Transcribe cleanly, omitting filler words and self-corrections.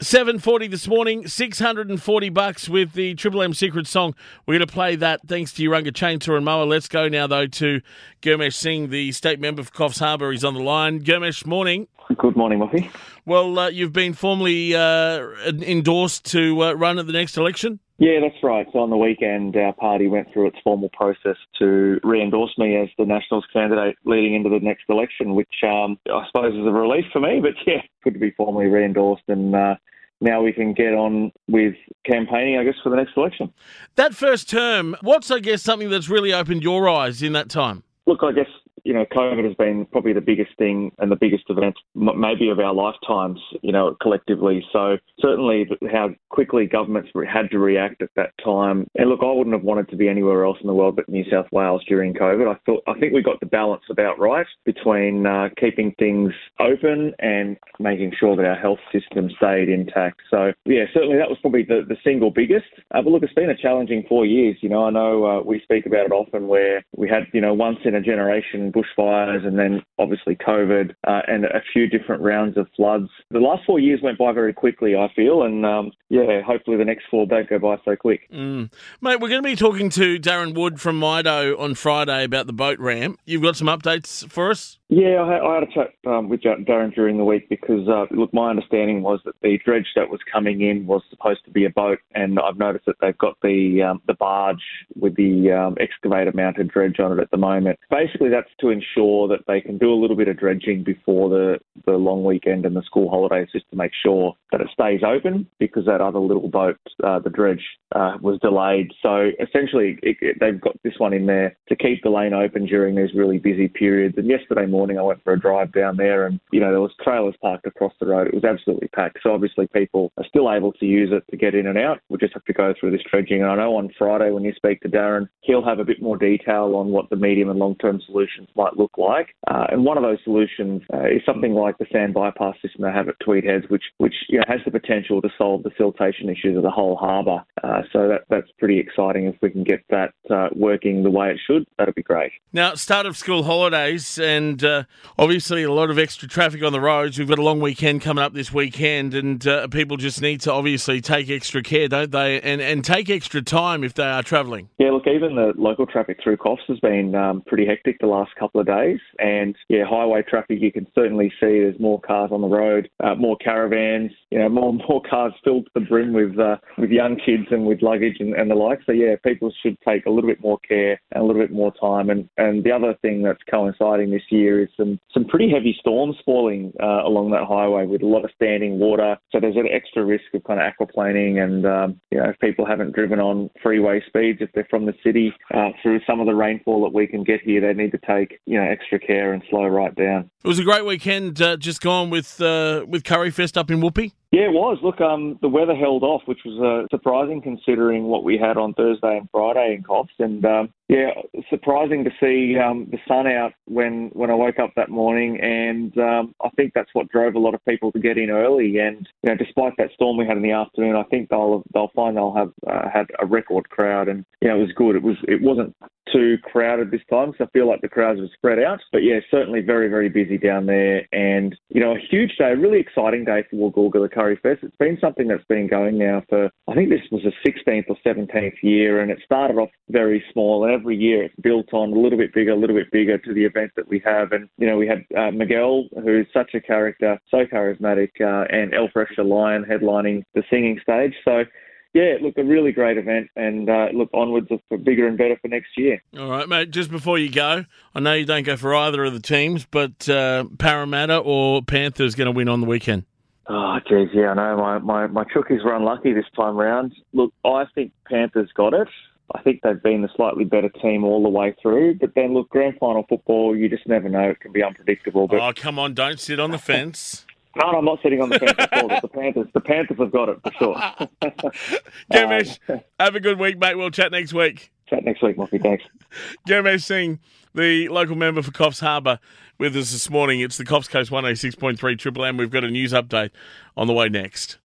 7:40 this morning, $640 with the Triple M Secret song. We're going to play that thanks to Urunga Chainsaw and Mower. Let's go now, though, to Gurmesh Singh, the state member for Coffs Harbour. He's on the line. Gurmesh, morning. Good morning, Muffy. Well, you've been formally endorsed to run at the next election? Yeah, that's right. So on the weekend, our party went through its formal process to re-endorse me as the Nationals candidate leading into the next election, which I suppose is a relief for me. But yeah, good to be formally re-endorsed, and now we can get on with campaigning, I guess, for the next election. That first term, what's, I guess, something that's really opened your eyes in that time? Look, I guess, COVID has been probably the biggest thing and the biggest event maybe of our lifetimes, collectively. So certainly how quickly governments had to react at that time. And look, I wouldn't have wanted to be anywhere else in the world but New South Wales during COVID. I think we got the balance about right between keeping things open and making sure that our health system stayed intact. So yeah, certainly that was probably the single biggest. But look, it's been a challenging 4 years. I know we speak about it often where we had, once in a generation bushfires and then obviously COVID and a few different rounds of floods. The last 4 years went by very quickly, I feel, and hopefully the next four don't go by so quick. Mate, we're going to be talking to Darren Wood from Mido on Friday about the boat ramp. You've got some updates for us? Yeah, I had a chat with Darren during the week because, my understanding was that the dredge that was coming in was supposed to be a boat, and I've noticed that they've got the barge with the excavator-mounted dredge on it at the moment. Basically, that's to ensure that they can do a little bit of dredging before the long weekend and the school holidays, just to make sure that it stays open, because that other little boat, the dredge, was delayed. So essentially, they've got this one in there to keep the lane open during these really busy periods. And yesterday morning, I went for a drive down there, and there was trailers parked across the road. It was absolutely packed. So obviously, people are still able to use it to get in and out. We'll just have to go through this dredging. And I know on Friday, when you speak to Darren, he'll have a bit more detail on what the medium and long-term solutions might look like. And one of those solutions is something like the sand bypass system they have at Tweed Heads, which has the potential to solve the siltation issues of the whole harbour. So that's pretty exciting. If we can get that working the way it should, that'd be great. Now, start of school holidays, and obviously a lot of extra traffic on the roads. We've got a long weekend coming up this weekend, and people just need to obviously take extra care, don't they? And take extra time if they are travelling. Yeah, look, even the local traffic through Coffs has been pretty hectic the last couple of days. And yeah, highway traffic, you can certainly see there's more cars on the road, more caravans, more cars filled to the brim with young kids and with luggage and the like. So yeah, people should take a little bit more care and a little bit more time. And the other thing that's coinciding this year is some pretty heavy storms falling along that highway with a lot of standing water. So there's an extra risk of kind of aquaplaning, and if people haven't driven on freeway speeds, if they're from the city, through some of the rainfall that we can get here, they need to take extra care and slow right down. It was a great weekend just gone with Curryfest up in Whoopi. Yeah, it was. Look, the weather held off, which was surprising considering what we had on Thursday and Friday in Coffs. And surprising to see the sun out when I woke up that morning. And I think that's what drove a lot of people to get in early. And despite that storm we had in the afternoon, I think they'll find they'll have had a record crowd. And it was good. It wasn't too crowded this time, so I feel like the crowds were spread out. But yeah, certainly very, very busy down there. And a huge day, a really exciting day for Woolgoolga, the Curryfest. It's been something that's been going now for, I think this was the 16th or 17th year, and it started off very small, and every year it's built on a little bit bigger to the event that we have. And we had Miguel, who's such a character, so charismatic, and Elfresh the Lion headlining the singing stage. So yeah, look, a really great event, and look onwards for bigger and better for next year. All right, mate, just before you go, I know you don't go for either of the teams, but Parramatta or Panthers going to win on the weekend? Oh, geez, yeah, I know. My Chookies were unlucky this time round. Look, I think Panthers got it. I think they've been the slightly better team all the way through. But then, look, grand final football, you just never know. It can be unpredictable. But... Oh, come on, don't sit on the fence. No, I'm not sitting on the fence at all. The Panthers have got it for sure. Gurmesh, have a good week, mate. We'll chat next week. Chat next week, Muffy. Thanks. Gurmesh Singh, the local member for Coffs Harbour, with us this morning. It's the Coffs Coast 106.3 Triple M. We've got a news update on the way next.